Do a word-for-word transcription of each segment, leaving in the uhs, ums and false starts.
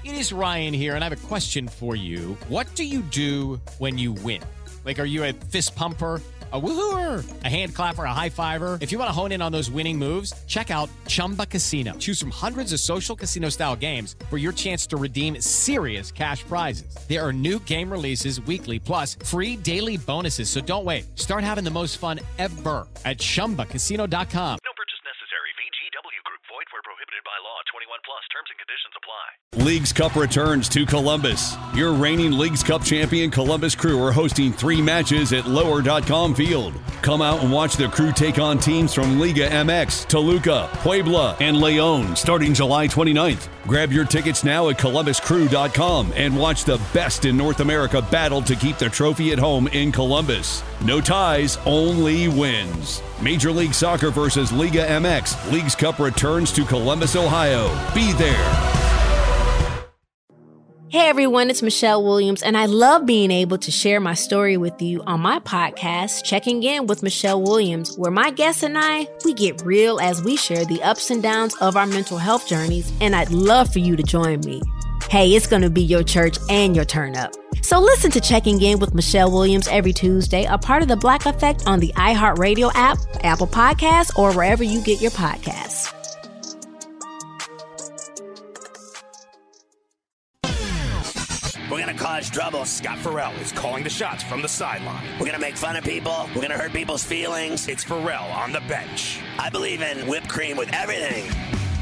It is Ryan here, and I have a question for you. What do you do when you win? Like, are you a fist pumper, a woo-hooer, a hand clapper, a high-fiver? If you want to hone in on those winning moves, check out Chumba Casino. Choose from hundreds of social casino-style games for your chance to redeem serious cash prizes. There are new game releases weekly, plus free daily bonuses. So don't wait. Start having the most fun ever at chumba casino dot com. No purchase necessary. V G W Group. Void where prohibited by law. twenty-one plus. Terms and conditions apply. Leagues Cup returns to Columbus. Your reigning Leagues Cup champion Columbus Crew are hosting three matches at lower dot com Field. Come out and watch the Crew take on teams from Liga M X, Toluca, Puebla, and León starting July twenty-ninth. Grab your tickets now at columbus crew dot com and watch the best in North America battle to keep the trophy at home in Columbus. No ties, only wins. Major League Soccer versus Liga M X. Leagues Cup returns to Columbus, Ohio. Be there. Hey everyone, it's Michelle Williams, and I love being able to share my story with you on my podcast, Checking In with Michelle Williams, where my guests and I, we get real as we share the ups and downs of our mental health journeys, and I'd love for you to join me. Hey, it's going to be your church and your turn up. So listen to Checking In with Michelle Williams every Tuesday, a part of the Black Effect on the iHeartRadio app, Apple Podcasts, or wherever you get your podcasts. We're going to cause trouble. Scott Farrell is calling the shots from the sideline. We're going to make fun of people. We're going to hurt people's feelings. It's Farrell on the bench. I believe in whipped cream with everything.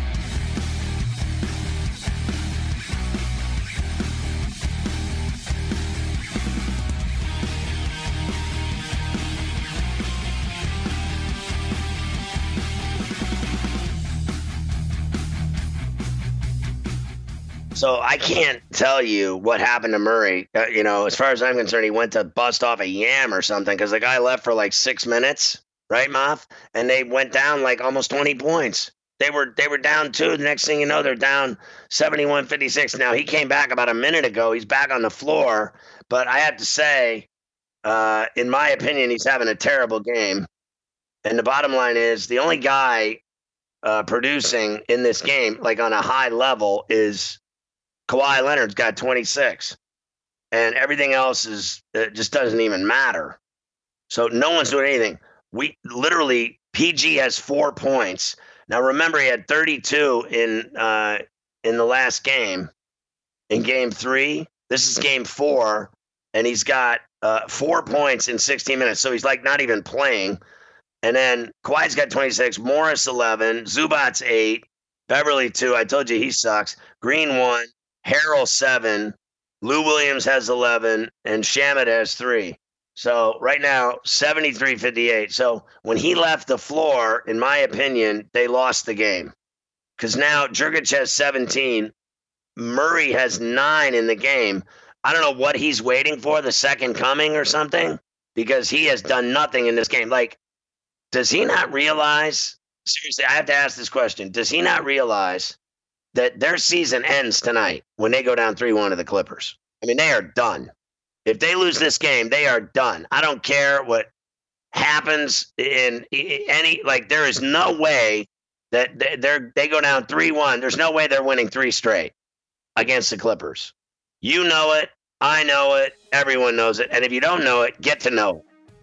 So I can't tell you what happened to Murray. Uh, you know, as far as I'm concerned, he went to bust off a yam or something because the guy left for like six minutes, right, Moth? And they went down like almost twenty points. They were they were down two. The next thing you know, they're down seventy-one fifty-six. Now, he came back about a minute ago. He's back on the floor. But I have to say, uh, in my opinion, he's having a terrible game. And the bottom line is the only guy uh, producing in this game, like on a high level, is Kawhi Leonard's got twenty-six, and everything else is it just doesn't even matter. So no one's doing anything. We literally P G has four points. Now remember, he had thirty-two in uh, in the last game, in game three. This is game four, and he's got uh, four points in sixteen minutes. So he's like not even playing. And then Kawhi's got twenty-six, Morris eleven, Zubac's eight, Beverly two. I told you he sucks. Green one. Harrell seven, Lou Williams has eleven, and Shamet has three. So right now, seventy-three fifty-eight. So when he left the floor, in my opinion, they lost the game. Because now Jurgic has seventeen, Murray has nine in the game. I don't know what he's waiting for, the second coming or something, because he has done nothing in this game. Like, does he not realize, seriously, I have to ask this question, does he not realize that their season ends tonight when they go down three one to the Clippers? I mean, they are done. If they lose this game, they are done. I don't care what happens in any, like, there is no way that they're, they go down three one. There's no way they're winning three straight against the Clippers. You know it. I know it. Everyone knows it. And if you don't know it, get to know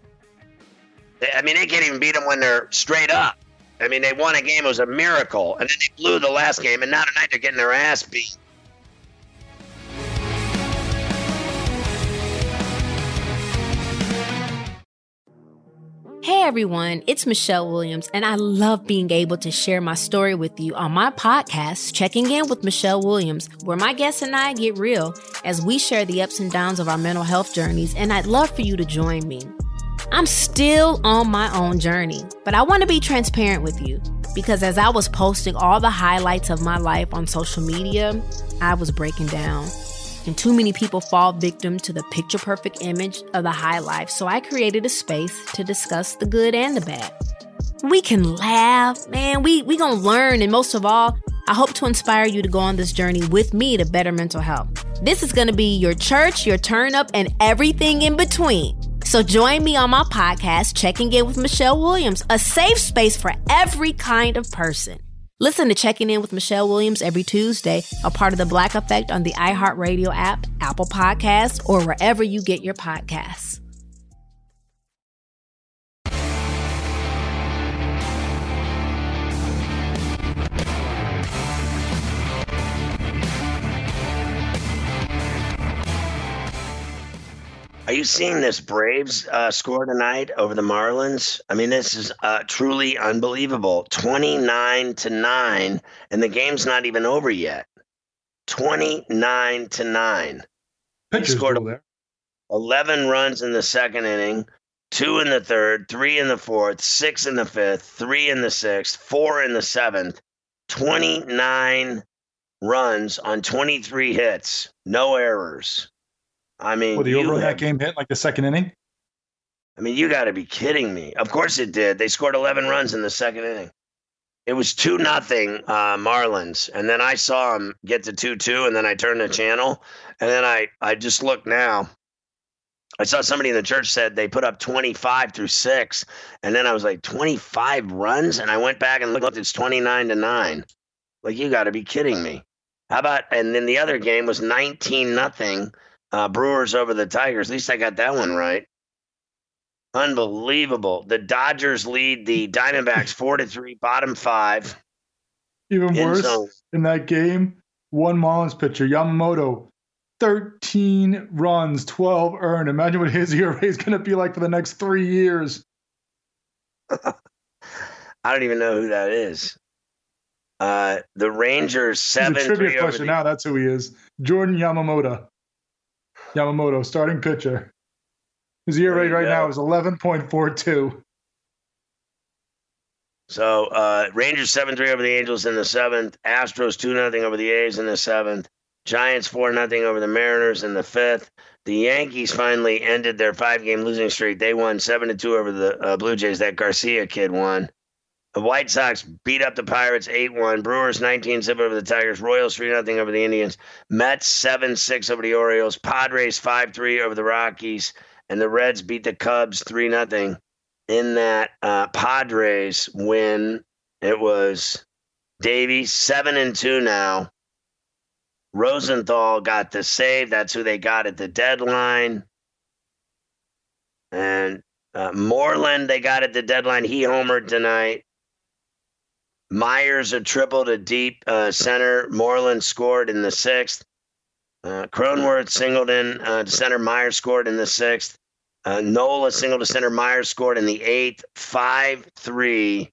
it. I mean, they can't even beat them when they're straight up. I mean, they won a game. It was a miracle. And then they blew the last game. And now tonight they're getting their ass beat. Hey everyone, it's Michelle Williams, and I love being able to share my story with you on my podcast, Checking In with Michelle Williams, where my guests and I get real as we share the ups and downs of our mental health journeys, and I'd love for you to join me. I'm still on my own journey, but I want to be transparent with you because as I was posting all the highlights of my life on social media, I was breaking down. And too many people fall victim to the picture-perfect image of the high life, so I created a space to discuss the good and the bad. We can laugh, man, we we gonna learn, and most of all, I hope to inspire you to go on this journey with me to better mental health. This is gonna be your church, your turn up, and everything in between. So join me on my podcast, Checking In with Michelle Williams, a safe space for every kind of person. Listen to Checking In with Michelle Williams every Tuesday, a part of the Black Effect on the iHeartRadio app, Apple Podcasts, or wherever you get your podcasts. Are you seeing this Braves uh, score tonight over the Marlins? I mean, this is uh, truly unbelievable. twenty-nine to nine, and the game's not even over yet. twenty-nine to nine. They scored there. eleven runs in the second inning, two in the third, three in the fourth, six in the fifth, three in the sixth, four in the seventh. twenty-nine runs on twenty-three hits, no errors. I mean, well, the over in have, that game hit like the second inning. I mean, you got to be kidding me. Of course it did. They scored eleven runs in the second inning. It was two nothing uh, Marlins, and then I saw them get to two two, and then I turned the channel, and then I I just looked now. I saw somebody in the church said they put up twenty-five through six, and then I was like, twenty-five runs, and I went back and looked. It's twenty-nine to nine. Like, you got to be kidding me. How about? And then the other game was nineteen nothing. Uh, Brewers over the Tigers. At least I got that one right. Unbelievable. The Dodgers lead the Diamondbacks four to three, bottom five. Even worse, zone. In that game, one Marlins pitcher, Yamamoto, thirteen runs, twelve earned. Imagine what his E R A is going to be like for the next three years. I don't even know who that is. Uh, the Rangers seven. It's a trivia question now. That's who he is. Jordan Yamamoto. Yamamoto, starting pitcher. His E R A right go. now is eleven point four two. So uh, Rangers seven three over the Angels in the seventh. Astros two nothing over the A's in the seventh. Giants four nothing over the Mariners in the fifth. The Yankees finally ended their five-game losing streak. They won seven to two over the uh, Blue Jays. That Garcia kid won. The White Sox beat up the Pirates eight one. Brewers nineteen zip over the Tigers. Royals three nothing over the Indians. Mets seven six over the Orioles. Padres five three over the Rockies. And the Reds beat the Cubs three nothing. In that uh, Padres win, it was Davies seven and two now. Rosenthal got the save. That's who they got at the deadline. And uh, Moreland, they got at the deadline. He homered tonight. Myers a triple to deep uh, center. Moreland scored in the sixth. Uh, Cronenworth singled in uh, to center. Myers scored in the sixth. Uh, Nola singled to center. Myers scored in the eighth. five three.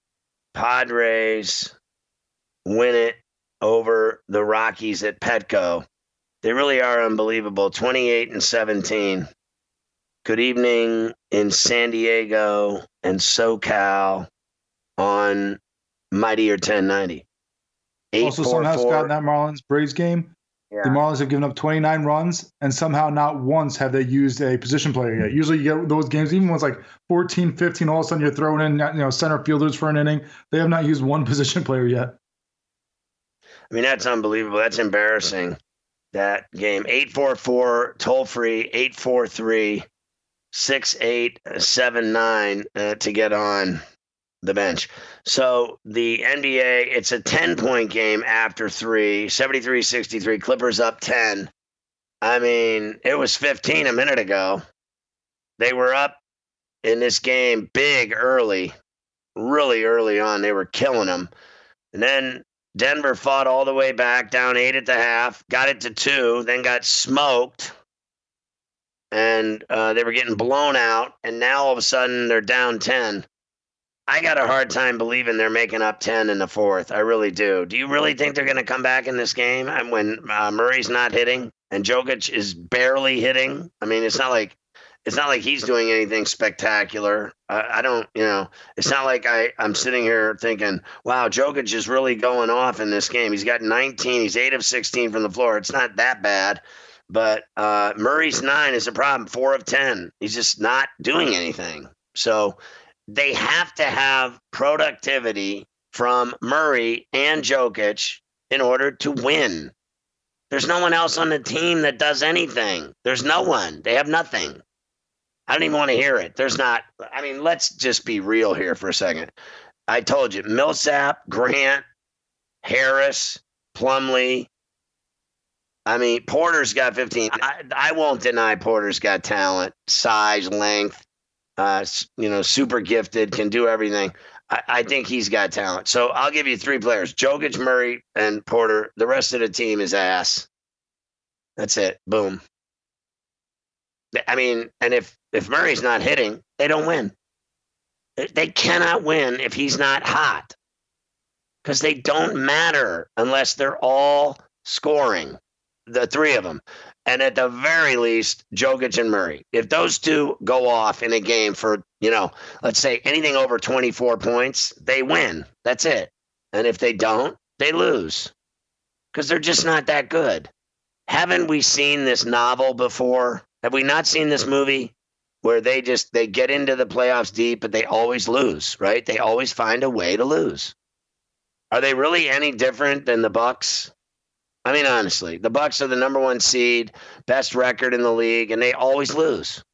Padres win it over the Rockies at Petco. They really are unbelievable. twenty-eight and seventeen. Good evening in San Diego and SoCal on Mightier ten ninety. Also, somehow, Scott, in that Marlins Braves game, yeah. the Marlins have given up twenty-nine runs, and somehow not once have they used a position player yet. Usually you get those games, even when it's like fourteen, fifteen, all of a sudden you're throwing in you know center fielders for an inning. They have not used one position player yet. I mean, that's unbelievable. That's embarrassing, that game. eight four four, toll-free, eight four three, six eight seven nine uh, to get on the bench. So the N B A, it's a ten-point game after three, seventy-three sixty-three, Clippers up ten. I mean, it was fifteen a minute ago. They were up in this game big early, really early on. They were killing them. And then Denver fought all the way back, down eight at the half, got it to two, then got smoked. And uh, they were getting blown out. And now all of a sudden they're down ten. I got a hard time believing they're making up ten in the fourth. I really do. Do you really think they're going to come back in this game and when uh, Murray's not hitting and Jokic is barely hitting? I mean, it's not like it's not like he's doing anything spectacular. I, I don't, you know, it's not like I, I'm sitting here thinking, wow, Jokic is really going off in this game. He's got nineteen. He's eight of sixteen from the floor. It's not that bad. But uh, Murray's nine is a problem. Four of ten. He's just not doing anything. So they have to have productivity from Murray and Jokic in order to win. There's no one else on the team that does anything. There's no one. They have nothing. I don't even want to hear it. There's not. I mean, let's just be real here for a second. I told you, Millsap, Grant, Harris, Plumlee. I mean, Porter's got fifteen. I, I won't deny Porter's got talent, size, length, uh, you know, super gifted, can do everything. I, I think he's got talent. So I'll give you three players, Jokic, Murray, and Porter. The rest of the team is ass. That's it. Boom. I mean, and if, if Murray's not hitting, they don't win. They cannot win if he's not hot because they don't matter unless they're all scoring, the three of them. And at the very least, Jokic and Murray. If those two go off in a game for, you know, let's say anything over twenty-four points, they win. That's it. And if they don't, they lose because they're just not that good. Haven't we seen this novel before? Have we not seen this movie where they just, they get into the playoffs deep, but they always lose, right? They always find a way to lose. Are they really any different than the Bucks? I mean, honestly, the Bucks are the number one seed, best record in the league, and they always lose.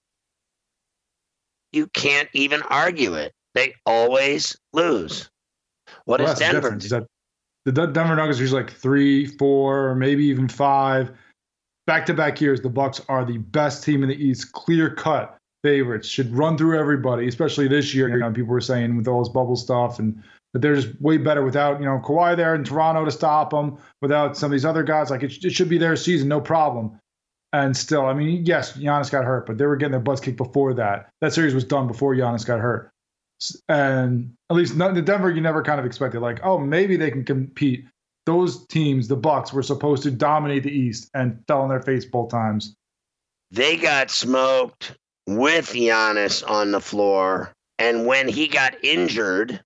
You can't even argue it. They always lose. What well, is Denver? Is that the Denver Nuggets are usually like three, four, maybe even five. Back-to-back years, the Bucks are the best team in the East, clear-cut favorites, should run through everybody, especially this year. You know, people were saying with all this bubble stuff, and that they're just way better without, you know, Kawhi there in Toronto to stop them, without some of these other guys. Like, it, it should be their season, no problem. And still, I mean, yes, Giannis got hurt, but they were getting their butts kicked before that. That series was done before Giannis got hurt. And at least not, the Denver, you never kind of expected, like, oh, maybe they can compete. Those teams, the Bucks, were supposed to dominate the East and fell on their face both times. They got smoked with Giannis on the floor. And when he got injured,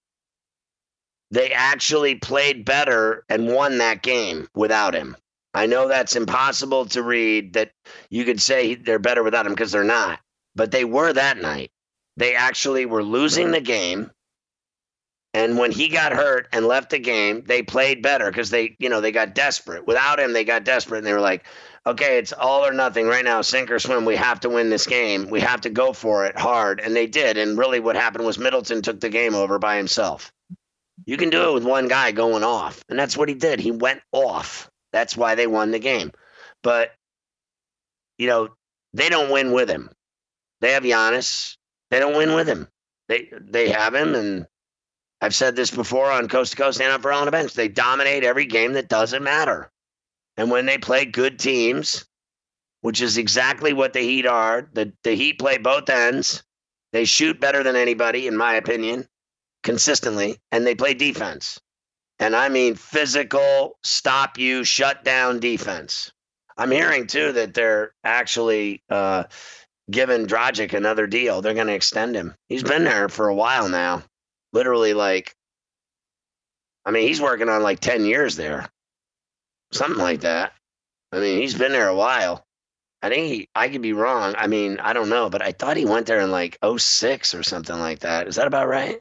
they actually played better and won that game without him. I know that's impossible to read, that you could say they're better without him because they're not. But they were that night. They actually were losing the game. And when he got hurt and left the game, they played better because they, you know, they got desperate. Without him, they got desperate. And they were like, okay, it's all or nothing right now, sink or swim. We have to win this game. We have to go for it hard. And they did. And really what happened was Middleton took the game over by himself. You can do it with one guy going off. And that's what he did. He went off. That's why they won the game. But, you know, they don't win with him. They have Giannis. They don't win with him. They they have him, and I've said this before on Coast to Coast and on For All on the Bench. They dominate every game that doesn't matter. And when they play good teams, which is exactly what the Heat are, the, the Heat play both ends. They shoot better than anybody, in my opinion, consistently, and they play defense. And I mean physical, stop you, shut down defense. I'm hearing, too, that they're actually uh, giving Dragic another deal. They're going to extend him. He's been there for a while now. Literally, like, I mean, he's working on like ten years there. Something like that. I mean, he's been there a while. I think he, I could be wrong. I mean, I don't know, but I thought he went there in like oh six or something like that. Is that about right?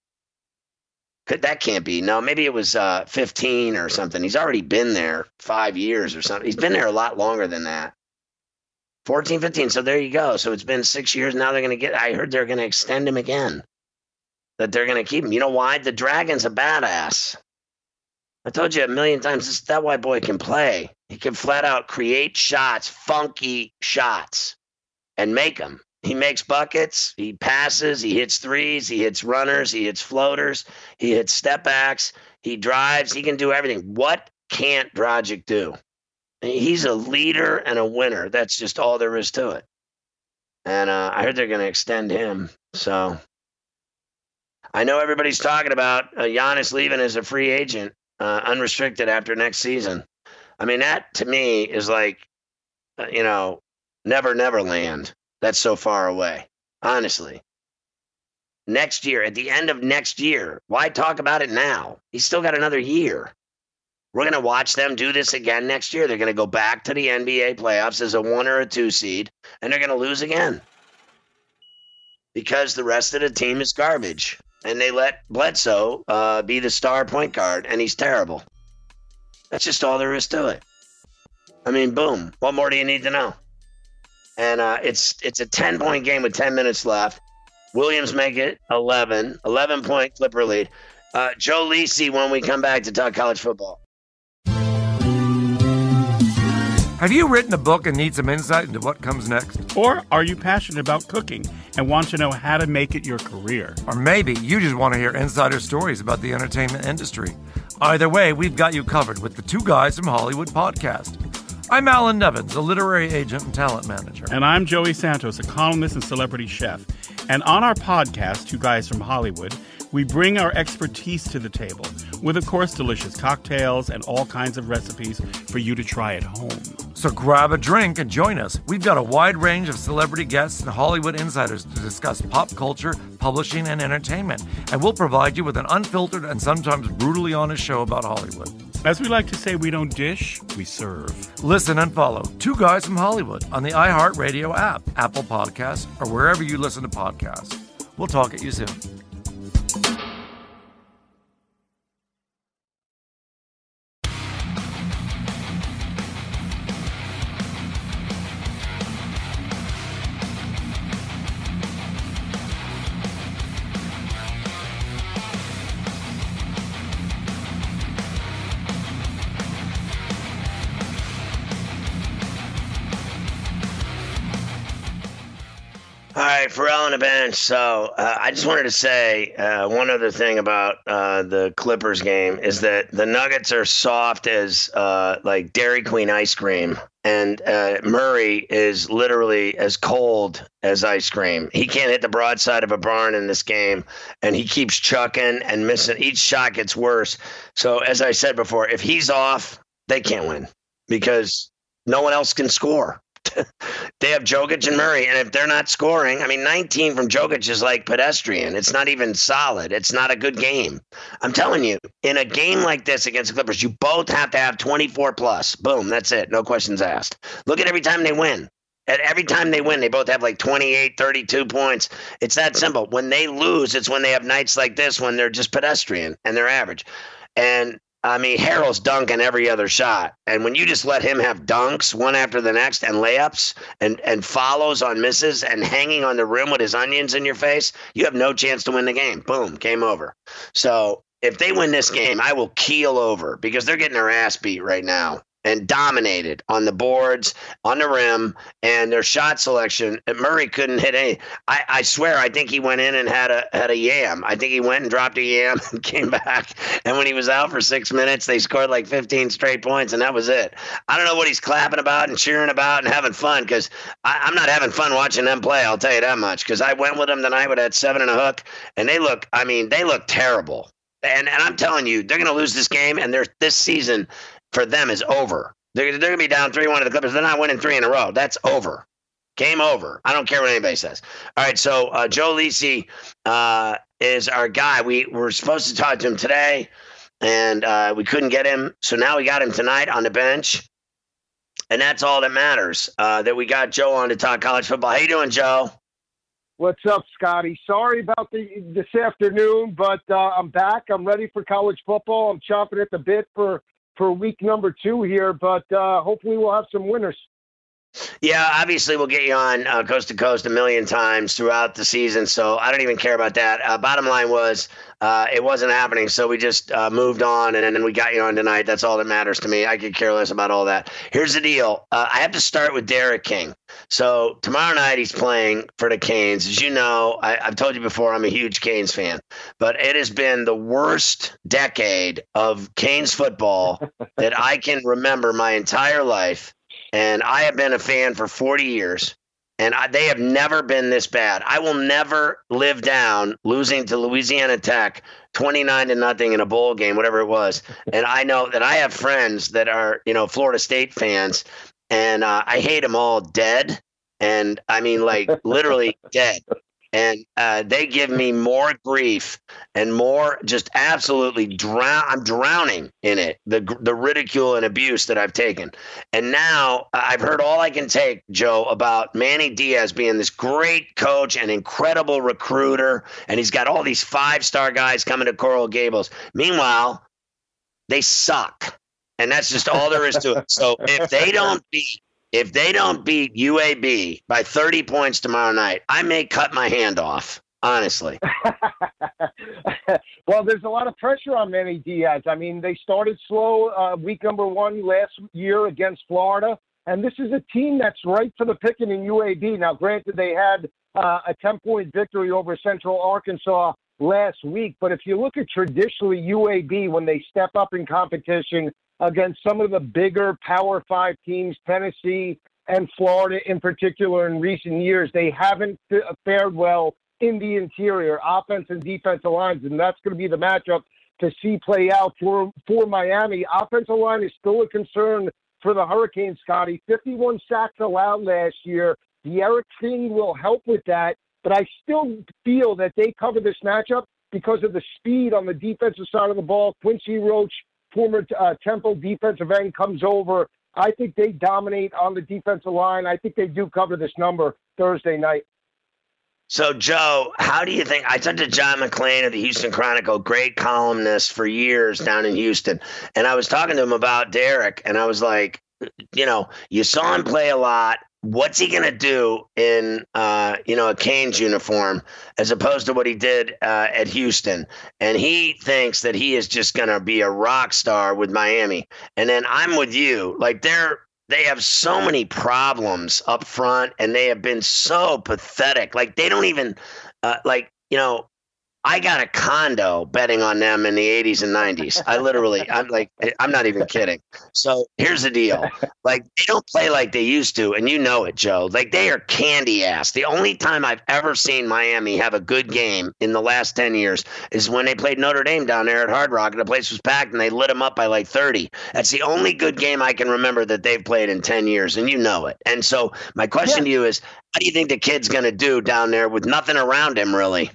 Could, that can't be. No, maybe it was uh, fifteen or something. He's already been there five years or something. He's been there a lot longer than that. fourteen, fifteen. So there you go. So it's been six years. Now they're going to get, I heard they're going to extend him again. That they're going to keep him. You know why? The Dragon's a badass. I told you a million times, this, that white boy can play. He can flat out create shots, funky shots, and make them. He makes buckets. He passes. He hits threes. He hits runners. He hits floaters. He hits step backs. He drives. He can do everything. What can't Dragic do? He's a leader and a winner. That's just all there is to it. And uh, I heard they're going to extend him. So I know everybody's talking about uh, Giannis leaving as a free agent, uh, unrestricted after next season. I mean, that to me is like, uh, you know, never, never land. That's so far away, honestly. Next year, at the end of next year, why talk about it now? He's still got another year. We're going to watch them do this again next year. They're going to go back to the N B A playoffs as a one or a two seed, and they're going to lose again because the rest of the team is garbage. And they let Bledsoe uh, be the star point guard, and he's terrible. That's just all there is to it. I mean, boom. What more do you need to know? And uh, it's it's a ten-point game with ten minutes left. Williams make it eleven. eleven-point Clipper lead. Uh, Joe Lisi when we come back to talk college football. Have you written a book and need some insight into what comes next? Or are you passionate about cooking and want to know how to make it your career? Or maybe you just want to hear insider stories about the entertainment industry. Either way, we've got you covered with the Two Guys from Hollywood podcast. I'm Alan Nevins, a literary agent and talent manager. And I'm Joey Santos, a columnist and celebrity chef. And on our podcast, Two Guys from Hollywood, we bring our expertise to the table with, of course, delicious cocktails and all kinds of recipes for you to try at home. So grab a drink and join us. We've got a wide range of celebrity guests and Hollywood insiders to discuss pop culture, publishing, and entertainment. And we'll provide you with an unfiltered and sometimes brutally honest show about Hollywood. As we like to say, we don't dish, we serve. Listen and follow Two Guys from Hollywood on the iHeartRadio app, Apple Podcasts, or wherever you listen to podcasts. We'll talk at you soon. All right, Pharrell on the bench. So uh, I just wanted to say uh, one other thing about uh, the Clippers game is that the Nuggets are soft as uh, like Dairy Queen ice cream. And uh, Murray is literally as cold as ice cream. He can't hit the broadside of a barn in this game, and he keeps chucking and missing. Each shot gets worse. So as I said before, if he's off, they can't win because no one else can score. They have Jokic and Murray, and if they're not scoring, I mean, nineteen from Jokic is like pedestrian. It's not even solid. It's not a good game. I'm telling you, in a game like this against the Clippers, you both have to have twenty-four plus. Boom, that's it. No questions asked. Look at every time they win. At every time they win, they both have like twenty-eight, thirty-two points. It's that simple. When they lose, it's when they have nights like this when they're just pedestrian and they're average. And I mean, Harrell's dunking every other shot. And when you just let him have dunks one after the next and layups and, and follows on misses and hanging on the rim with his onions in your face, you have no chance to win the game. Boom, game over. So if they win this game, I will keel over because they're getting their ass beat right now and dominated on the boards, on the rim, and their shot selection. Murray couldn't hit any. I, I swear, I think he went in and had a had a yam. I think he went and dropped a yam and came back. And when he was out for six minutes, they scored like fifteen straight points, and that was it. I don't know what he's clapping about and cheering about and having fun because I'm not having fun watching them play. I'll tell you that much because I went with them tonight with that seven and a hook, and they look. I mean, they look terrible. And and I'm telling you, they're going to lose this game, and they're this season. For them is over. They're, they're going to be down three one to the Clippers. They're not winning three in a row. That's over. Game over. I don't care what anybody says. All right, so uh, Joe Lisi uh, is our guy. We were supposed to talk to him today, and uh, we couldn't get him. So now we got him tonight on the bench, and that's all that matters, uh, that we got Joe on to talk college football. How you doing, Joe? What's up, Scotty? Sorry about the this afternoon, but uh, I'm back. I'm ready for college football. I'm chomping at the bit for for week number two here, but uh, hopefully we'll have some winners. Yeah, obviously we'll get you on uh, Coast to Coast a million times throughout the season, so I don't even care about that. Uh, bottom line was uh, it wasn't happening, so we just uh, moved on, and then we got you on tonight. That's all that matters to me. I could care less about all that. Here's the deal. Uh, I have to start with Derek King. So tomorrow night he's playing for the Canes. As you know, I, I've told you before, I'm a huge Canes fan, but it has been the worst decade of Canes football that I can remember my entire life. And I have been a fan for forty years, and I, they have never been this bad. I will never live down losing to Louisiana Tech twenty-nine to nothing in a bowl game, whatever it was. And I know that I have friends that are, you know, Florida State fans, and uh, I hate them all dead. And I mean, like literally dead. And uh, they give me more grief and more just absolutely drown. I'm drowning in it, the the ridicule and abuse that I've taken. And now I've heard all I can take, Joe, about Manny Diaz being this great coach and incredible recruiter. And he's got all these five-star guys coming to Coral Gables. Meanwhile, they suck. And that's just all there is to it. So if they don't beat If they don't beat U A B by thirty points tomorrow night, I may cut my hand off. Honestly. Well, there's a lot of pressure on Manny Diaz. I mean, they started slow uh, week number one last year against Florida, and this is a team that's right for the picking in U A B. Now, granted, they had uh, a ten-point victory over Central Arkansas last week, but if you look at traditionally U A B, when they step up in competition against some of the bigger Power Five teams, Tennessee and Florida in particular in recent years, they haven't fared well in the interior, offense and defensive lines, and that's going to be the matchup to see play out for, for Miami. Offensive line is still a concern for the Hurricanes, Scotty. fifty-one sacks allowed last year. D'Eriq King will help with that, but I still feel that they cover this matchup because of the speed on the defensive side of the ball. Quincy Roach, former uh, Temple defensive end, comes over. I think they dominate on the defensive line. I think they do cover this number Thursday night. So, Joe, how do you think? I talked to John McClain of the Houston Chronicle, great columnist for years down in Houston, and I was talking to him about D'Eriq, and I was like, you know, you saw him play a lot. What's he going to do in, uh, you know, a Canes uniform as opposed to what he did uh, at Houston? And he thinks that he is just going to be a rock star with Miami. And then I'm with you. Like, they're they have so many problems up front, and they have been so pathetic. Like, they don't even, uh, like, you know, I got a condo betting on them in the eighties and nineties. I literally, I'm like, I'm not even kidding. So here's the deal. Like, they don't play like they used to, and you know it, Joe. Like, they are candy ass. The only time I've ever seen Miami have a good game in the last ten years is when they played Notre Dame down there at Hard Rock, and the place was packed, and they lit them up by like thirty. That's the only good game I can remember that they've played in ten years, and you know it. And so my question yeah. to you is, how do you think the kid's going to do down there with nothing around him, really?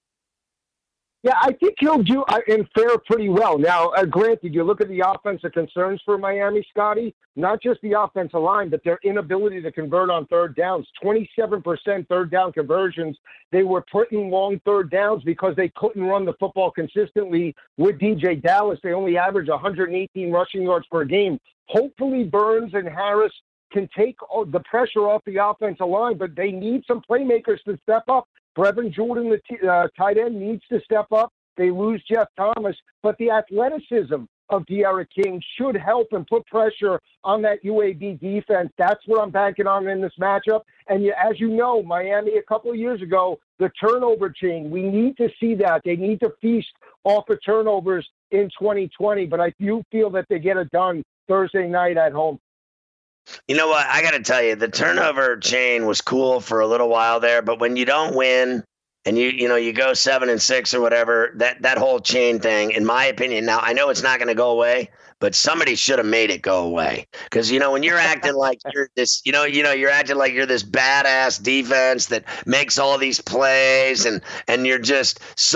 Yeah, I think he'll do uh, and fare pretty well. Now, uh, granted, you look at the offensive concerns for Miami, Scotty, not just the offensive line, but their inability to convert on third downs. twenty-seven percent third down conversions. They were putting long third downs because they couldn't run the football consistently with D J Dallas. They only averaged one hundred eighteen rushing yards per game. Hopefully, Burns and Harris can take the pressure off the offensive line, but they need some playmakers to step up. Brevin Jordan, the t- uh, tight end, needs to step up. They lose Jeff Thomas, but the athleticism of D'Eriq King should help and put pressure on that U A B defense. That's what I'm banking on in this matchup. And you, as you know, Miami a couple of years ago, the turnover chain, we need to see that. They need to feast off of turnovers in twenty twenty, but I do feel that they get it done Thursday night at home. You know what? I got to tell you, the turnover chain was cool for a little while there, but when you don't win and you you know you go seven and six or whatever, that that whole chain thing, in my opinion, now I know it's not going to go away, but somebody should have made it go away. Because you know when you're acting like you're this, you know you know you're acting like you're this badass defense that makes all these plays, and and you're just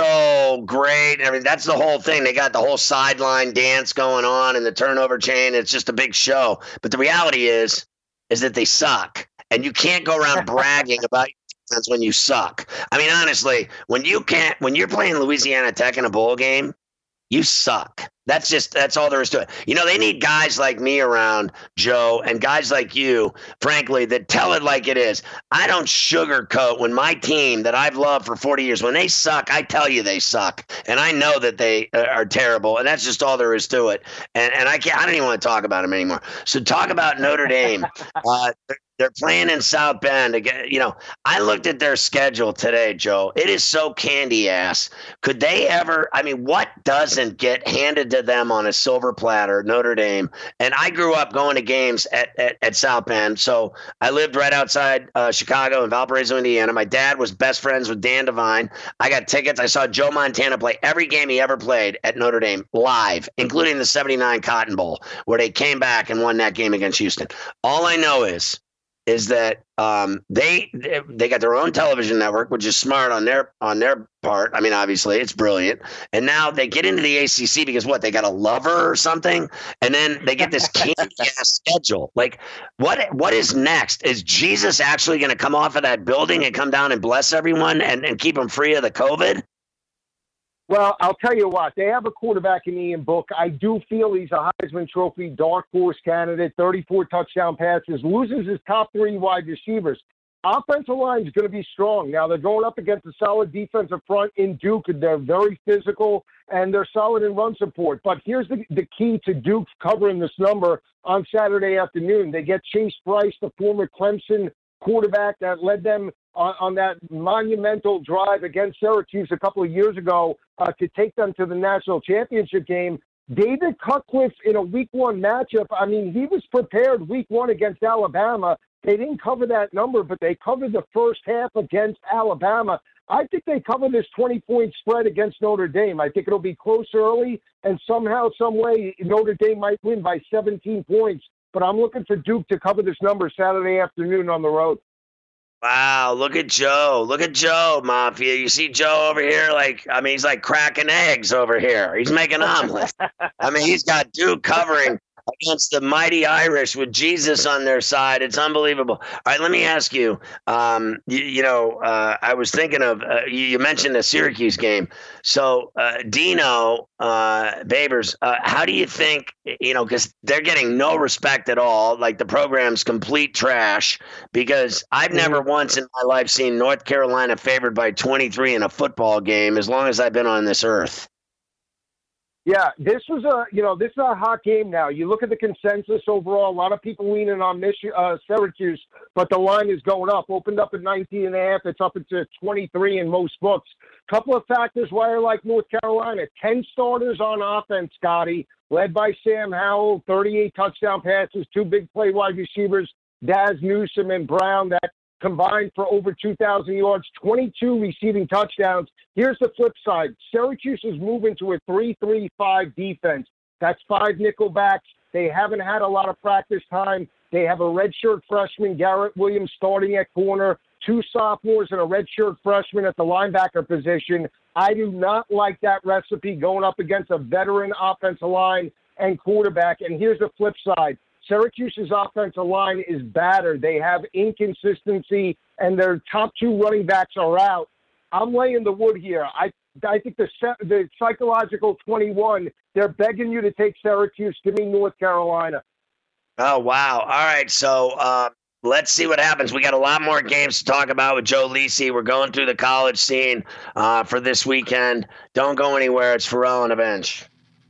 so great. I mean, that's the whole thing. They got the whole sideline dance going on and the turnover chain. It's just a big show. But the reality is, is that they suck, and you can't go around bragging about defense when you suck. I mean, honestly, when you can't, when you're playing Louisiana Tech in a bowl game, you suck. That's just, that's all there is to it. You know, they need guys like me around, Joe, and guys like you, frankly, that tell it like it is. I don't sugarcoat when my team that I've loved for forty years, when they suck, I tell you they suck. And I know that they are terrible, and that's just all there is to it. And and I can't, I don't even want to talk about them anymore. So talk about Notre Dame. Uh, They're playing in South Bend again. You know, I looked at their schedule today, Joe. It is so candy ass. Could they ever? I mean, what doesn't get handed to them on a silver platter? Notre Dame. And I grew up going to games at, at, at South Bend. So I lived right outside uh, Chicago in Valparaiso, Indiana. My dad was best friends with Dan Devine. I got tickets. I saw Joe Montana play every game he ever played at Notre Dame live, including the seventy-nine Cotton Bowl, where they came back and won that game against Houston. All I know is is that um, they they got their own television network, which is smart on their on their part. I mean, obviously, it's brilliant. And now they get into the A C C because what? They got a lover or something, and then they get this candy-ass schedule. Like, what what is next? Is Jesus actually going to come off of that building and come down and bless everyone and, and keep them free of the COVID? Well, I'll tell you what, they have a quarterback in Ian Book. I do feel he's a Heisman Trophy dark horse candidate, thirty-four touchdown passes, loses his top three wide receivers. offensive line is going to be strong. Now, they're going up against a solid defensive front in Duke. They're very physical, and they're solid in run support. But here's the, the key to Duke covering this number on Saturday afternoon. They get Chase Bryce, the former Clemson quarterback that led them on, on that monumental drive against Syracuse a couple of years ago uh, to take them to the national championship game. David Cutcliffe in a week one matchup, I mean, he was prepared week one against Alabama. They didn't cover that number, but they covered the first half against Alabama. I think they cover this twenty-point spread against Notre Dame. I think it'll be close early, and somehow, some way, Notre Dame might win by seventeen points. But I'm looking for Duke to cover this number Saturday afternoon on the road. Wow, look at Joe. Look at Joe, Mafia. You see Joe over here? Like, I mean, he's like cracking eggs over here. He's making omelets. I mean, he's got Duke covering against the mighty Irish with Jesus on their side. It's unbelievable. All right, let me ask you, um, you, you know, uh, I was thinking of, uh, you, you mentioned the Syracuse game. So uh, Dino uh, Babers, uh, how do you think, you know, because they're getting no respect at all, like the program's complete trash, because I've never once in my life seen North Carolina favored by twenty-three in a football game as long as I've been on this earth. Yeah, this was a, you know, this is a hot game now. You look at the consensus overall, a lot of people leaning on Mich- uh, Syracuse, but the line is going up. Opened up at nineteen and a half. It's up into twenty-three in most books. Couple of factors why I like North Carolina. ten starters on offense, Scotty, led by Sam Howell, thirty-eight touchdown passes, two big play wide receivers, Daz Newsome and Brown, that combined for over two thousand yards, twenty-two receiving touchdowns. Here's the flip side. Syracuse is moving to a three three five defense. That's five nickelbacks. They haven't had a lot of practice time. They have a redshirt freshman, Garrett Williams, starting at corner, two sophomores and a redshirt freshman at the linebacker position. I do not like that recipe going up against a veteran offensive line and quarterback. And here's the flip side. Syracuse's offensive line is battered. They have inconsistency, and their top two running backs are out. I'm laying the wood here. I I think the the psychological twenty-one, they're begging you to take Syracuse. Give me North Carolina. Oh, wow. All right, so uh, let's see what happens. We got a lot more games to talk about with Joe Lisi. We're going through the college scene uh, for this weekend. Don't go anywhere. It's Pharrell on the bench.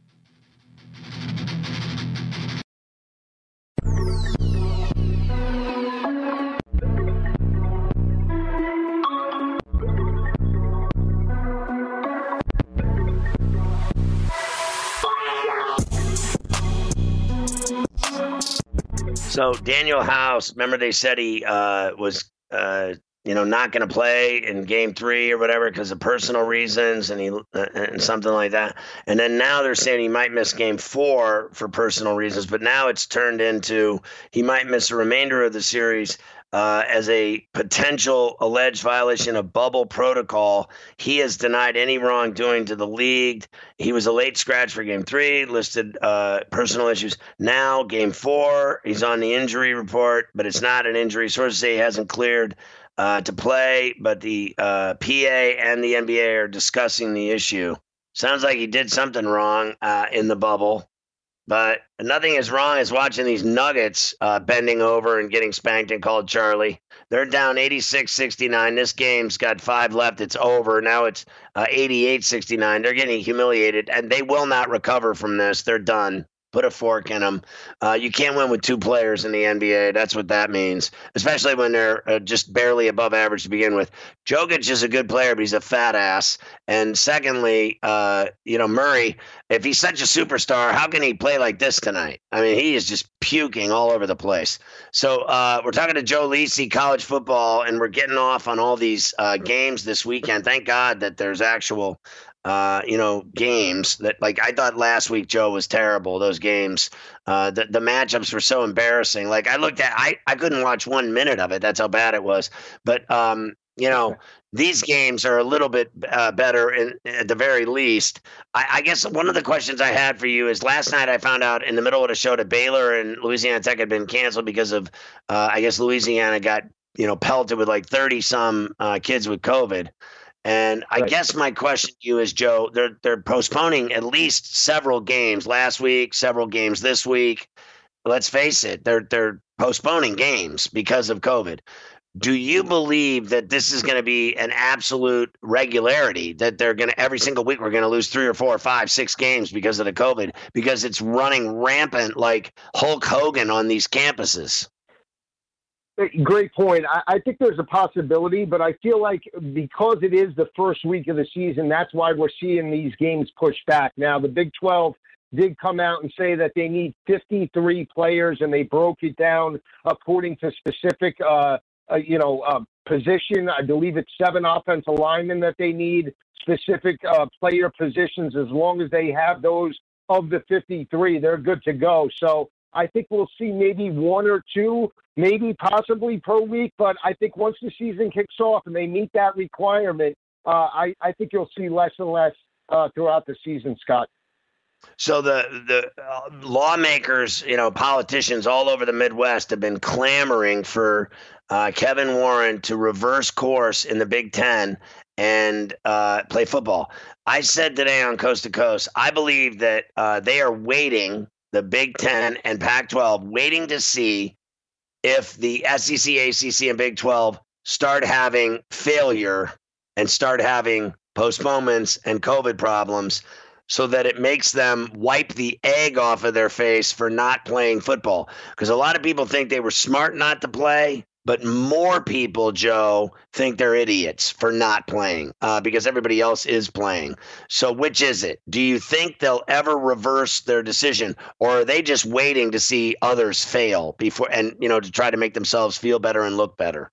So Daniel House, remember they said he uh, was, uh, you know, not going to play in game three or whatever because of personal reasons and he uh, and something like that. And then now they're saying he might miss game four for personal reasons. But now it's turned into he might miss the remainder of the series uh, as a potential alleged violation of bubble protocol. He has denied any wrongdoing to the league. He was a late scratch for game three, listed uh, personal issues. Now, game four, he's on the injury report, but it's not an injury. Sources say he hasn't cleared uh, to play, but the uh, P A and the N B A are discussing the issue. Sounds like he did something wrong uh, in the bubble. But nothing as wrong as watching these Nuggets uh, bending over and getting spanked and called Charlie. They're down eighty-six sixty-nine. This game's got five left. It's over. Now it's uh, eighty-eight sixty-nine. They're getting humiliated, and they will not recover from this. They're done. Put a fork in them. Uh, you can't win with two players in the N B A. That's what that means, especially when they're uh, just barely above average to begin with. Jokic is a good player, but he's a fat ass. And secondly, uh, you know, Murray, if he's such a superstar, how can he play like this tonight? I mean, he is just puking all over the place. So uh, we're talking to Joe Lisi, college football, and we're getting off on all these uh, games this weekend. Thank God that there's actual Uh, you know, games that, like, I thought last week, Joe, was terrible. Those games, uh, the, the matchups were so embarrassing. Like, I looked at, I, I couldn't watch one minute of it. That's how bad it was. But, um, you know, these games are a little bit uh, better in, at the very least. I, I guess one of the questions I had for you is last night I found out in the middle of the show that Baylor and Louisiana Tech had been canceled because of, uh, I guess Louisiana got, you know, pelted with like thirty some uh, kids with COVID. And I right. guess my question to you is, Joe, they're they're postponing at least several games last week, several games this week. Let's face it, they're they're postponing games because of COVID. Do you believe that this is going to be an absolute regularity, that they're going to every single week we're going to lose three or four or five, six games because of the COVID, because it's running rampant like Hulk Hogan on these campuses? Great point. I, I think there's a possibility, but I feel like because it is the first week of the season, that's why we're seeing these games pushed back. Now, the Big twelve did come out and say that they need fifty-three players, and they broke it down according to specific uh, Uh, you know, uh, position. I believe it's seven offensive linemen that they need, specific uh, player positions. As long as they have those of the fifty-three, they're good to go. So I think we'll see maybe one or two, maybe possibly per week. But I think once the season kicks off and they meet that requirement, uh, I, I think you'll see less and less uh, throughout the season, Scott. So the the uh, lawmakers, you know, politicians all over the Midwest have been clamoring for uh, Kevin Warren to reverse course in the Big Ten and uh, play football. I said today on Coast to Coast, I believe that uh, they are waiting, the Big Ten and Pac twelve, waiting to see if the S E C, A C C, and Big twelve start having failure and start having postponements and COVID problems, so that it makes them wipe the egg off of their face for not playing football. Because a lot of people think they were smart not to play, but more people, Joe, think they're idiots for not playing uh, because everybody else is playing. So which is it? Do you think they'll ever reverse their decision, or are they just waiting to see others fail before, and, you know, to try to make themselves feel better and look better?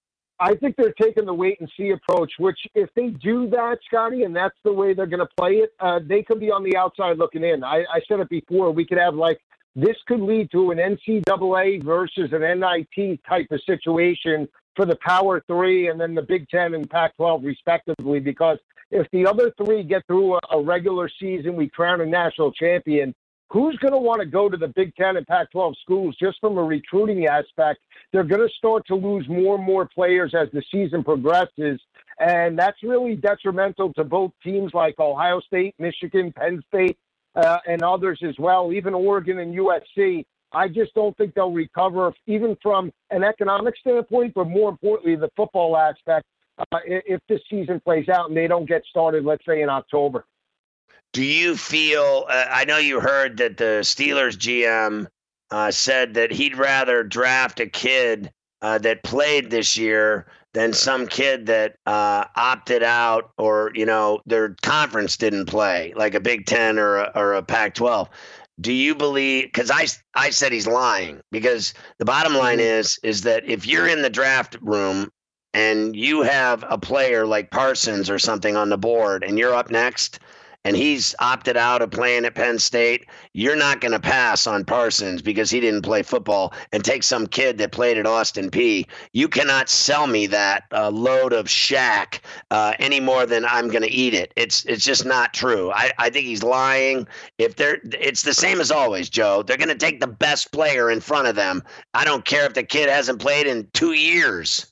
I think they're taking the wait and see approach, which if they do that, Scotty, and that's the way they're going to play it, uh, they could be on the outside looking in. I, I said it before, we could have like, this could lead to an N C double A versus an N I T type of situation for the Power Three and then the Big Ten and Pac twelve respectively, because if the other three get through a, a regular season, we crown a national champion, who's going to want to go to the Big Ten and Pac twelve schools just from a recruiting aspect? They're going to start to lose more and more players as the season progresses, and that's really detrimental to both teams like Ohio State, Michigan, Penn State, uh, and others as well, even Oregon and U S C. I just don't think they'll recover, even from an economic standpoint, but more importantly, the football aspect, uh, if this season plays out and they don't get started, let's say, in October. Do you feel, uh, I know you heard that the Steelers G M uh, said that he'd rather draft a kid uh, that played this year than some kid that uh, opted out, or, you know, their conference didn't play, like a Big Ten or a, or a Pac twelve. Do you believe, because I, I said he's lying, because the bottom line is, is that if you're in the draft room and you have a player like Parsons or something on the board and you're up next, and he's opted out of playing at Penn State, you're not going to pass on Parsons because he didn't play football and take some kid that played at Austin Peay. You cannot sell me that uh, load of shack uh, any more than I'm going to eat it. It's it's just not true. I, I think he's lying. If they're, it's the same as always, Joe. They're going to take the best player in front of them. I don't care if the kid hasn't played in two years.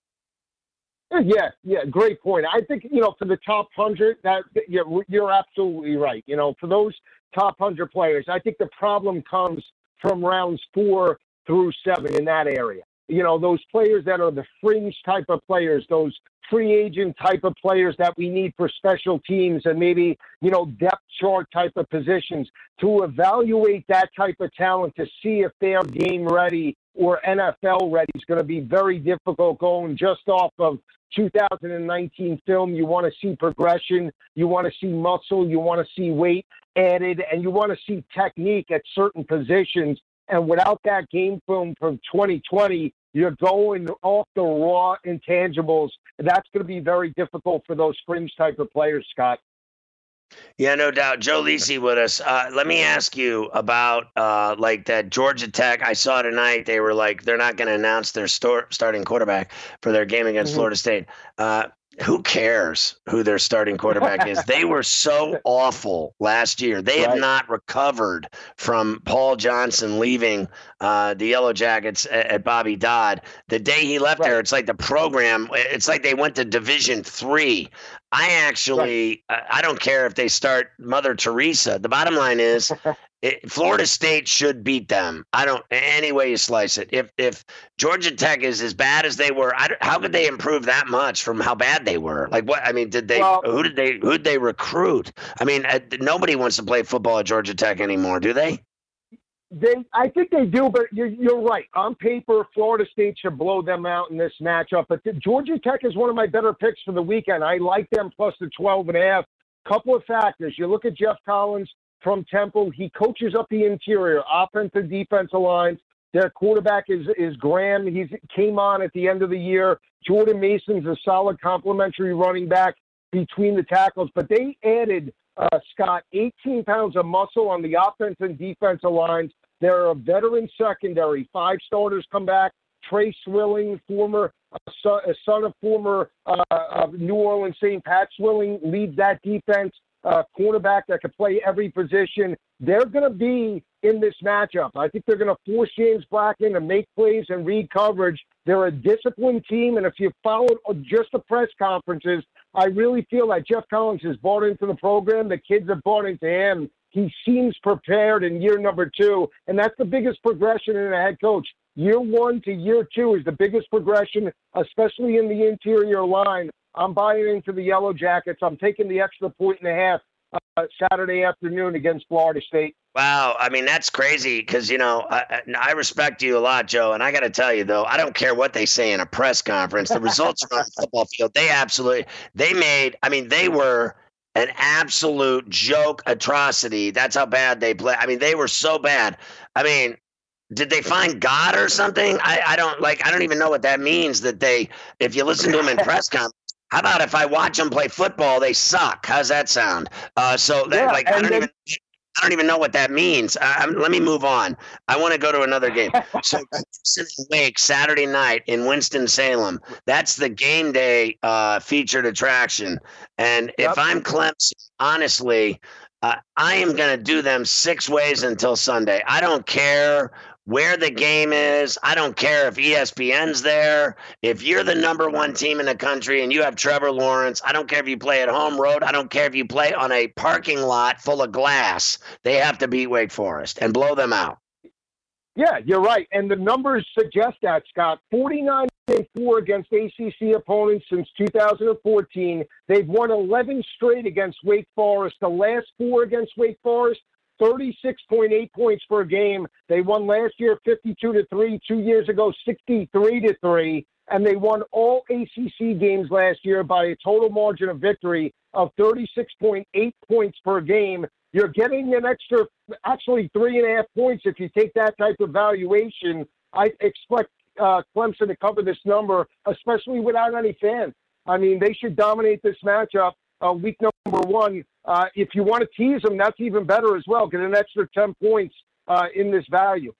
Yeah, yeah, great point. I think, you know, for the top hundred, that you're, you're absolutely right. You know, for those top hundred players, I think the problem comes from rounds four through seven in that area. You know, those players that are the fringe type of players, those free agent type of players that we need for special teams and maybe, you know, depth chart type of positions, to evaluate that type of talent to see if they're game ready or N F L ready is going to be very difficult going just off of two thousand nineteen film. You want to see progression, you want to see muscle, you want to see weight added, and you want to see technique at certain positions. And without that game film from twenty twenty, you're going off the raw intangibles. That's going to be very difficult for those fringe type of players, Scott. Yeah, no doubt. Joe Lisi with us. Uh, let me ask you about uh, like that Georgia Tech. I saw tonight they were like, they're not going to announce their store, starting quarterback for their game against mm-hmm. Florida State. Uh, who cares who their starting quarterback is? They were so awful last year. They right. have not recovered from Paul Johnson leaving uh, the Yellow Jackets at, at Bobby Dodd. The day he left right. there, it's like the program, it's like they went to Division Three. I actually, right. I don't care if they start Mother Teresa. The bottom line is, it, Florida State should beat them. I don't any way you slice it. If if Georgia Tech is as bad as they were, I don't, how could they improve that much from how bad they were? Like what? I mean, did they? Well, who did they? Who did they recruit? I mean, uh, nobody wants to play football at Georgia Tech anymore, do they? They, I think they do, but you're, you're right. On paper, Florida State should blow them out in this matchup. But the, Georgia Tech is one of my better picks for the weekend. I like them plus the twelve and a half. Couple of factors. You look at Jeff Collins from Temple. He coaches up the interior, offensive, defensive lines. Their quarterback is is Graham. He came on at the end of the year. Jordan Mason's a solid complementary running back between the tackles. But they added, uh, Scott, eighteen pounds of muscle on the offense and defensive lines. They're a veteran secondary. Five starters come back. Trey Swilling, former uh, son, uh, son of former uh, of New Orleans Saint Pat Swilling, leads that defense. Uh, cornerback that can play every position. They're going to be in this matchup. I think they're going to force James Blackman to make plays and read coverage. They're a disciplined team, and if you followed just the press conferences, I really feel that Jeff Collins has bought into the program. The kids have bought into him. He seems prepared in year number two, and that's the biggest progression in a head coach. Year one to year two is the biggest progression, especially in the interior line. I'm buying into the Yellow Jackets. I'm taking the extra point and a half uh, Saturday afternoon against Florida State. Wow. I mean, that's crazy because, you know, I, I respect you a lot, Joe. And I got to tell you, though, I don't care what they say in a press conference. The results are on the football field. They absolutely – they made – I mean, they were – an absolute joke atrocity. That's how bad they play. I mean, they were so bad. I mean, did they find God or something? I, I don't like, I don't even know what that means that they, if you listen to them in press conference, how about if I watch them play football, they suck? How's that sound? Uh, so that, yeah, like, I don't then- even, I don't even know what that means. Uh, let me move on. I want to go to another game. So Clemson and Wake Saturday night in Winston-Salem. That's the game day uh, featured attraction. And Yep. if I'm Clemson, honestly, uh, I am going to do them six ways until Sunday. I don't care where the game is. I don't care if E S P N's there. If you're the number one team in the country and you have Trevor Lawrence, I don't care if you play at home road. I don't care if you play on a parking lot full of glass. They have to beat Wake Forest and blow them out. Yeah, you're right. And the numbers suggest that, Scott. forty-nine and four against A C C opponents since two thousand fourteen. They've won eleven straight against Wake Forest. The last four against Wake Forest, thirty-six point eight points per game. They won last year fifty-two to three, two years ago sixty-three to three, and they won all A C C games last year by a total margin of victory of thirty-six point eight points per game. You're getting an extra, actually three and a half points if you take that type of valuation. I expect uh, Clemson to cover this number, especially without any fans. I mean, they should dominate this matchup uh, week number one. Uh, if you want to tease them, that's even better as well. Get an extra ten points uh, in this value.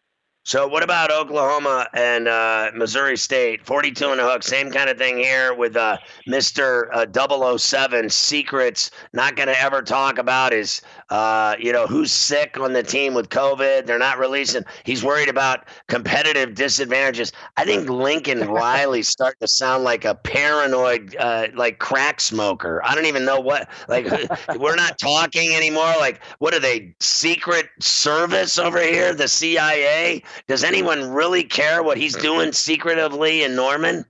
So what about Oklahoma and uh, Missouri State? forty-two and a hook, same kind of thing here with uh, Mister Uh, double oh seven. Secrets, not going to ever talk about his, uh, you know, who's sick on the team with COVID. They're not releasing. He's worried about competitive disadvantages. I think Lincoln Riley's starting to sound like a paranoid, uh, like crack smoker. I don't even know what, like, we're not talking anymore. Like, what are they, Secret Service over here, the C I A? Does anyone really care what he's doing secretively in Norman?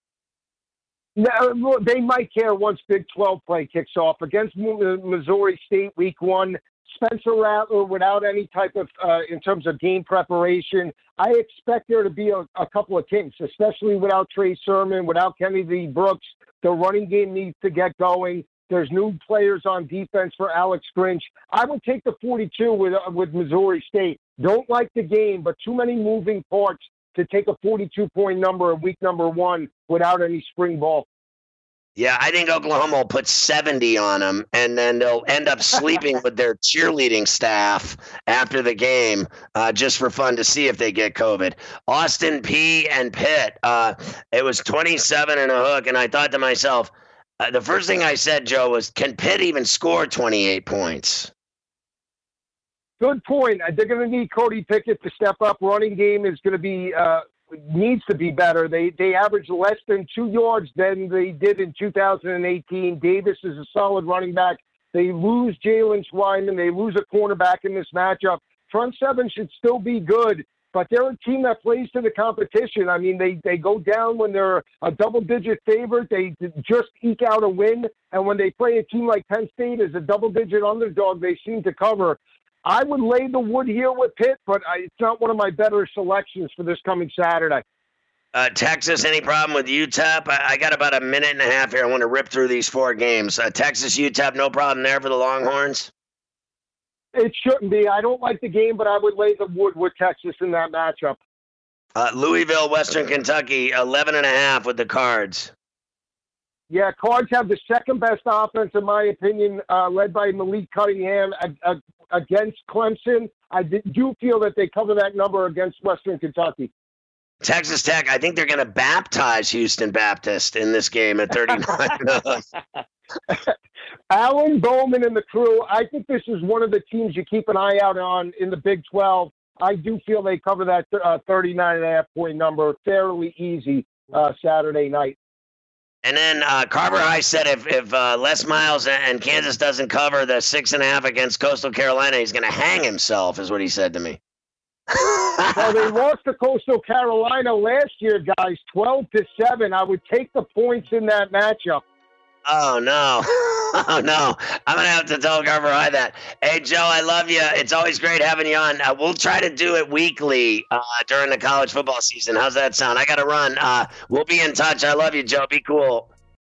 No, they might care once Big twelve play kicks off against Missouri State week one. Spencer Rattler without any type of, uh, in terms of game preparation. I expect there to be a, a couple of kinks, especially without Trey Sermon, without Kennedy Brooks. The running game needs to get going. There's new players on defense for Alex Grinch. I would take the forty-two with uh, with Missouri State. Don't like the game, but too many moving parts to take a forty-two point number in week number one without any spring ball. Yeah, I think Oklahoma will put seventy on them, and then they'll end up sleeping with their cheerleading staff after the game, uh, just for fun to see if they get COVID. Austin Peay and Pitt, uh, it was twenty-seven and a hook, and I thought to myself, uh, the first thing I said, Joe, was, can Pitt even score twenty-eight points? Good point. They're going to need Cody Pickett to step up. Running game is going to be uh, needs to be better. They they average less than two yards than they did in two thousand eighteen. Davis is a solid running back They lose Jalen Twyman. They lose a cornerback in this matchup. Front seven should still be good, but they're a team that plays to the competition. I mean, they, they go down when they're a double-digit favorite. They just eke out a win. And when they play a team like Penn State as a double-digit underdog, they seem to cover. I would lay the wood here with Pitt, but I, it's not one of my better selections for this coming Saturday. Uh, Texas, any problem with U T E P? I, I got about a minute and a half here. I want to rip through these four games. Uh, Texas, U T E P, no problem there for the Longhorns? It shouldn't be. I don't like the game, but I would lay the wood with Texas in that matchup. Uh, Louisville, Western Kentucky, eleven and a half with the Cards. Yeah, Cards have the second best offense, in my opinion, uh, led by Malik Cunningham uh, uh, against Clemson. I do feel that they cover that number against Western Kentucky. Texas Tech, I think they're going to baptize Houston Baptist in this game at thirty-nine. Alan Bowman and the crew, I think this is one of the teams you keep an eye out on in the Big twelve. I do feel they cover that uh, thirty-nine and a half point number fairly easy uh, Saturday night. And then uh, Carver High said if, if uh, Les Miles and Kansas doesn't cover the six and a half against Coastal Carolina, he's going to hang himself, is what he said to me. Well, they lost to Coastal Carolina last year, guys, twelve to seven. I would take the points in that matchup. Oh, no. Oh, no. I'm going to have to tell Carver High that. Hey, Joe, I love you. It's always great having you on. Uh, we'll try to do it weekly uh, during the college football season. How's that sound? I got to run. Uh, we'll be in touch. I love you, Joe. Be cool.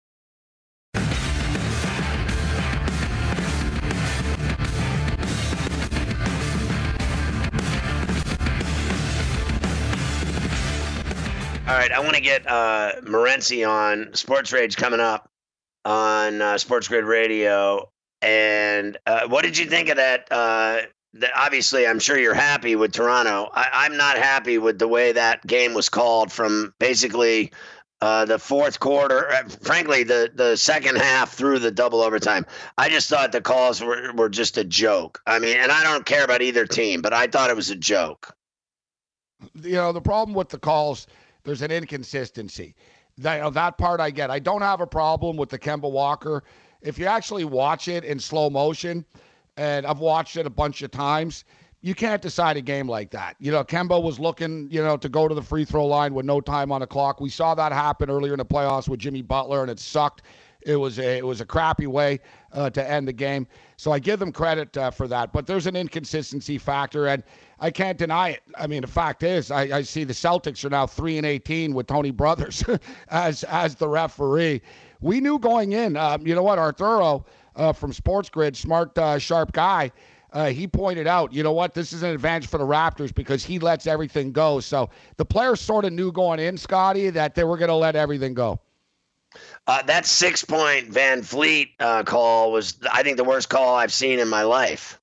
All right, I want to get uh, Morency on Sports Rage coming up on uh, Sports Grid Radio. And uh, what did you think of that? Uh, the, obviously, I'm sure you're happy with Toronto. I, I'm not happy with the way that game was called from basically uh, the fourth quarter. Uh, frankly, the, the second half through the double overtime. I just thought the calls were, were just a joke. I mean, and I don't care about either team, but I thought it was a joke. You know, the problem with the calls, there's an inconsistency. That, you know, that part I get. I don't have a problem with the Kemba Walker. If you actually watch it in slow motion, and I've watched it a bunch of times, you can't decide a game like that. You know, Kemba was looking, you know, to go to the free throw line with no time on the clock. We saw that happen earlier in the playoffs with Jimmy Butler, and it sucked. It was a, it was a crappy way uh, to end the game. So I give them credit uh, for that. But there's an inconsistency factor, and I can't deny it. I mean, the fact is, I, I see the Celtics are now three and eighteen with Tony Brothers as as the referee. We knew going in. Um, you know what, Arturo uh, from Sports Grid, smart, uh, sharp guy. Uh, he pointed out, you know what, this is an advantage for the Raptors because he lets everything go. So the players sort of knew going in, Scotty, that they were going to let everything go. Uh, that six-point Van Fleet uh, call was, I think, the worst call I've seen in my life.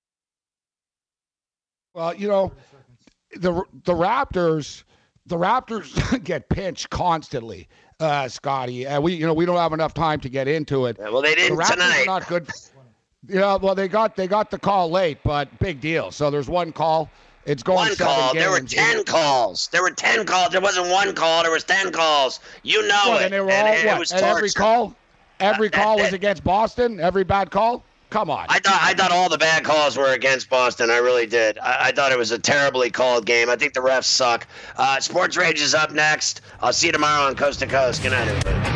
Well, you know, the the Raptors, the Raptors get pinched constantly, uh, Scotty. And we, you know, we don't have enough time to get into it. Yeah, well, they didn't the Raptors tonight. Are not good. Yeah, well, they got they got the call late, but big deal. So there's one call. It's going one call. games. There were ten calls. There were ten calls. There wasn't one call. There was ten calls. You know well, it. And they were and all it, what? it was and every call, every uh, call that, was against Boston. Every bad call. Come on. I thought I thought all the bad calls were against Boston. I really did. I, I thought it was a terribly called game. I think the refs suck. Uh, Sports Rage is up next. I'll see you tomorrow on Coast to Coast. Good night, everybody.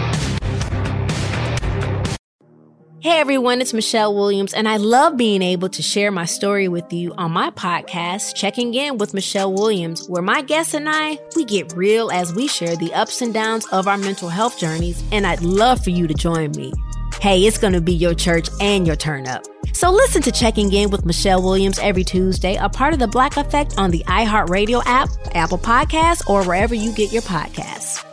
Hey everyone, it's Michelle Williams, and I love being able to share my story with you on my podcast, Checking In with Michelle Williams, where my guests and I, we get real as we share the ups and downs of our mental health journeys, and I'd love for you to join me. Hey, it's going to be your church and your turn up. So listen to Checking In with Michelle Williams every Tuesday, a part of the Black Effect on the iHeartRadio app, Apple Podcasts, or wherever you get your podcasts.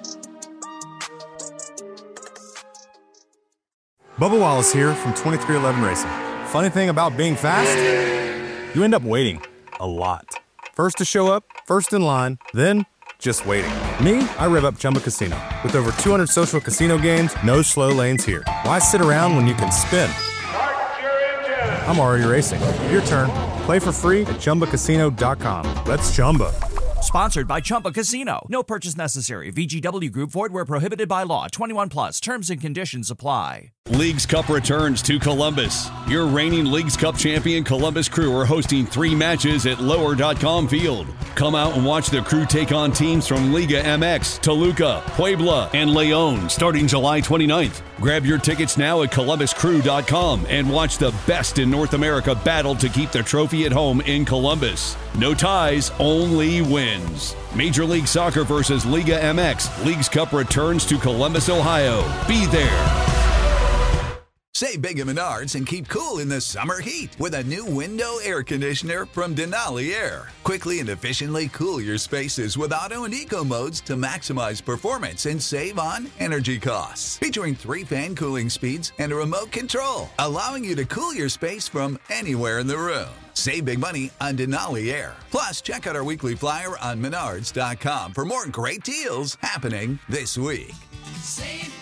Bubba Wallace here from twenty-three eleven Racing. Funny thing about being fast, you end up waiting a lot. First to show up, first in line, then just waiting. Me, I rev up Chumba Casino. With over two hundred social casino games, no slow lanes here. Why sit around when you can spin? I'm already racing. Your turn. Play for free at Chumba Casino dot com. Let's Chumba. Sponsored by Chumba Casino. No purchase necessary. V G W Group. Void where prohibited by law. twenty-one plus. Terms and conditions apply. Leagues Cup returns to Columbus. Your reigning Leagues Cup champion Columbus Crew are hosting three matches at lower dot com Field. Come out and watch the Crew take on teams from Liga M X, Toluca, Puebla, and Leon starting July twenty-ninth. Grab your tickets now at columbus crew dot com and watch the best in North America battle to keep the trophy at home in Columbus. No ties, only wins. Major League Soccer versus Liga M X. Leagues Cup returns to Columbus, Ohio. Be there. Save big at Menards and keep cool in the summer heat with a new window air conditioner from Denali Air. Quickly and efficiently cool your spaces with auto and eco modes to maximize performance and save on energy costs. Featuring three fan cooling speeds and a remote control, allowing you to cool your space from anywhere in the room. Save big money on Denali Air. Plus, check out our weekly flyer on menards dot com for more great deals happening this week. Save